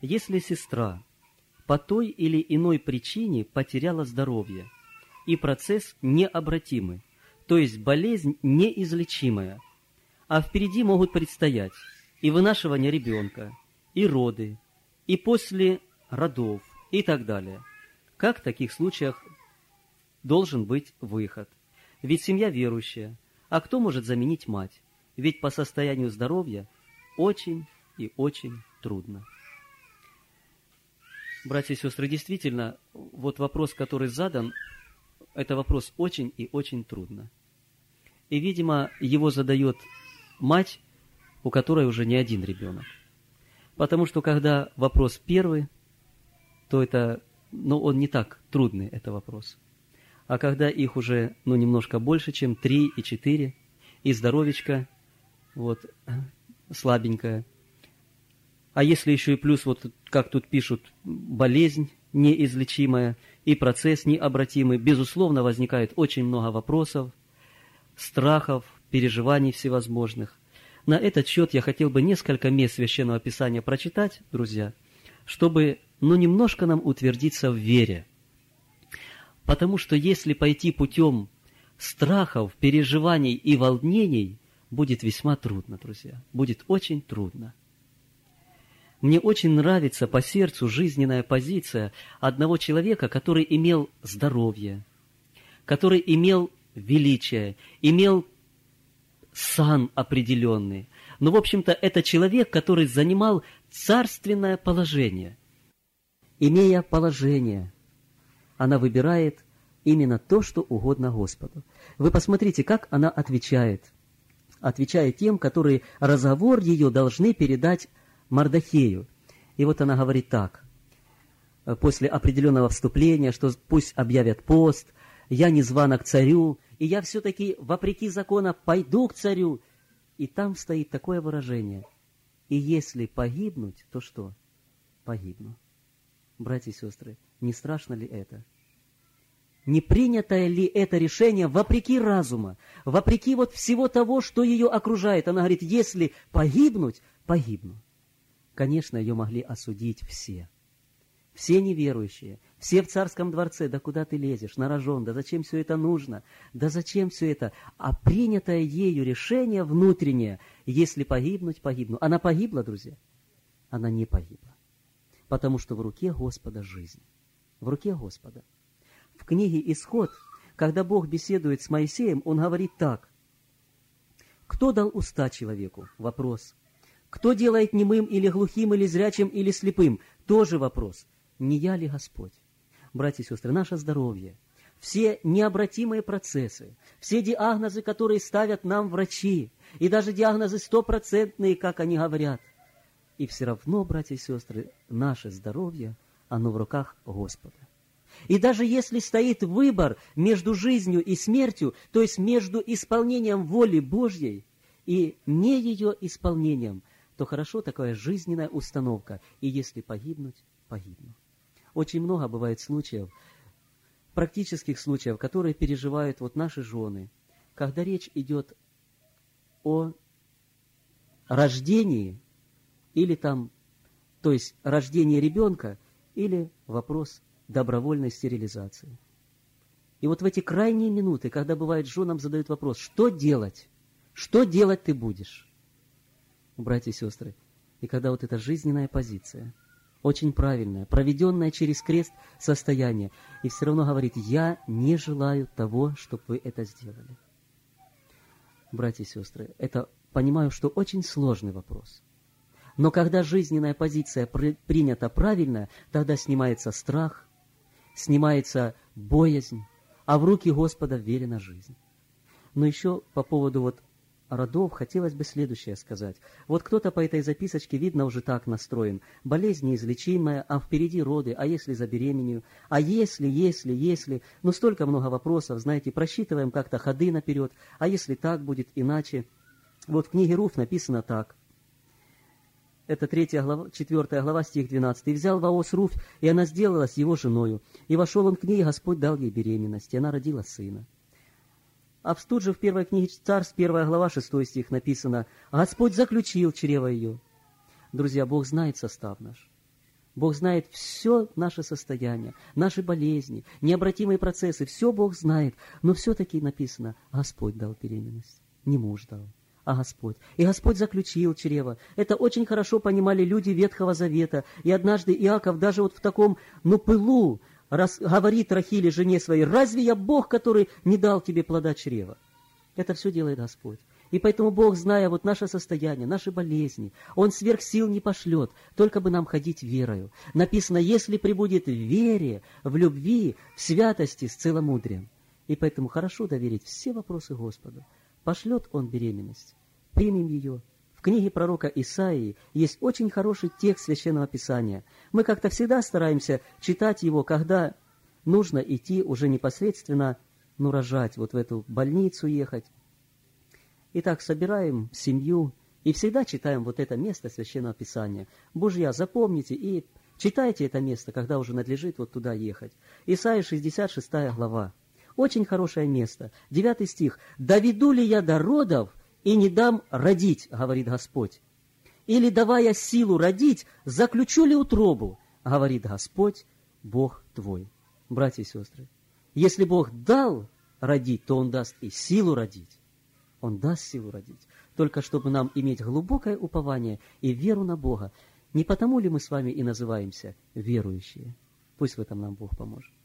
Если сестра по той или иной причине потеряла здоровье, и процесс необратимый, то есть болезнь неизлечимая, а впереди могут предстоять и вынашивание ребенка, и роды, и после родов, и так далее. Как в таких случаях должен быть выход? Ведь семья верующая, а кто может заменить мать? Ведь по состоянию здоровья очень и очень трудно. Братья и сестры, действительно, вот вопрос, который задан, это вопрос очень и очень трудно. И, видимо, его задает мать, у которой уже не один ребенок. Потому что, когда вопрос первый, то это, он не так трудный, это вопрос. А когда их уже, немножко больше, чем 3 и 4, и здоровечко, слабенькое. А если еще и плюс, как тут пишут, болезнь неизлечимая и процесс необратимый, безусловно, возникает очень много вопросов, страхов, переживаний всевозможных. На этот счет я хотел бы несколько мест Священного Писания прочитать, друзья, чтобы, немножко нам утвердиться в вере. Потому что если пойти путем страхов, переживаний и волнений, будет весьма трудно, друзья, будет очень трудно. Мне очень нравится по сердцу жизненная позиция одного человека, который имел здоровье, который имел величие, имел сан определенный. Но, в общем-то, это человек, который занимал царственное положение. Имея положение, она выбирает именно то, что угодно Господу. Вы посмотрите, как она отвечает. Отвечает тем, которые разговор ее должны передать Мардохею. И вот она говорит так, после определенного вступления, что пусть объявят пост, я не звана к царю, и я все-таки, вопреки закону, пойду к царю. И там стоит такое выражение. И если погибнуть, то что? Погибну. Братья и сестры, не страшно ли это? Не принято ли это решение вопреки разума, вопреки всего того, что ее окружает? Она говорит, если погибнуть, погибну. Конечно, ее могли осудить все. Все неверующие, все в царском дворце. Да куда ты лезешь, на рожон, да зачем все это нужно? Да зачем все это? А принятое ею решение внутреннее, если погибнуть, погибну. Она погибла, друзья? Она не погибла. Потому что в руке Господа жизнь. В руке Господа. В книге «Исход», когда Бог беседует с Моисеем, Он говорит так. Кто дал уста человеку? Вопрос. Кто делает немым или глухим, или зрячим, или слепым? Тоже вопрос. Не я ли Господь? Братья и сестры, наше здоровье, все необратимые процессы, все диагнозы, которые ставят нам врачи, и даже диагнозы 100%, как они говорят. И все равно, братья и сестры, наше здоровье, оно в руках Господа. И даже если стоит выбор между жизнью и смертью, то есть между исполнением воли Божьей и не ее исполнением, то хорошо такая жизненная установка. И если погибнуть, погибну. Очень много бывает случаев, практических случаев, которые переживают наши жены, когда речь идет о рождении или то есть рождении ребенка, или вопрос добровольной стерилизации. И в эти крайние минуты, когда бывает женам задают вопрос, что делать? Что делать ты будешь? Братья и сестры, и когда эта жизненная позиция, очень правильная, проведенная через крест состояние, и все равно говорит, я не желаю того, чтобы вы это сделали. Братья и сестры, это понимаю, что очень сложный вопрос. Но когда жизненная позиция принята правильно, тогда снимается страх, снимается боязнь, а в руки Господа вверена жизнь. Но еще по поводу родов хотелось бы следующее сказать. Кто-то по этой записочке, видно, уже так настроен. Болезнь неизлечимая, а впереди роды, а если забеременею, а если, столько много вопросов, знаете, просчитываем как-то ходы наперед, а если так будет иначе. В книге Руфь написано так. Это 4 глава, стих 12. «И взял Вооз Руфь, и она сделалась его женою. И вошел он к ней, и Господь дал ей беременность, и она родила сына». А тут же в первой книге Царств, 1 глава, 6 стих написано, «Господь заключил чрево ее». Друзья, Бог знает состав наш. Бог знает все наше состояние, наши болезни, необратимые процессы, все Бог знает. Но все-таки написано, Господь дал беременность, не муж дал, а Господь. И Господь заключил чрево. Это очень хорошо понимали люди Ветхого Завета. И однажды Иаков даже вот в таком, пылу говорит Рахиле, жене своей, разве я Бог, который не дал тебе плода чрева? Это все делает Господь. И поэтому Бог, зная вот наше состояние, наши болезни, Он сверх сил не пошлет, только бы нам ходить верою. Написано, если пребудет в вере, в любви, в святости, с целомудрием. И поэтому хорошо доверить все вопросы Господу. Пошлет Он беременность, примем ее. В книге пророка Исаии есть очень хороший текст Священного Писания. Мы как-то всегда стараемся читать его, когда нужно идти уже непосредственно, рожать, вот в эту больницу ехать. Итак, собираем семью и всегда читаем вот это место Священного Писания. Божья, запомните и читайте это место, когда уже надлежит вот туда ехать. Исайя 66 глава. Очень хорошее место. 9 стих. «Доведу ли я до родов и не дам родить, говорит Господь? Или, давая силу родить, заключу ли утробу, говорит Господь, Бог твой». Братья и сестры, если Бог дал родить, то Он даст и силу родить. Он даст силу родить. Только чтобы нам иметь глубокое упование и веру на Бога. Не потому ли мы с вами и называемся верующие? Пусть в этом нам Бог поможет.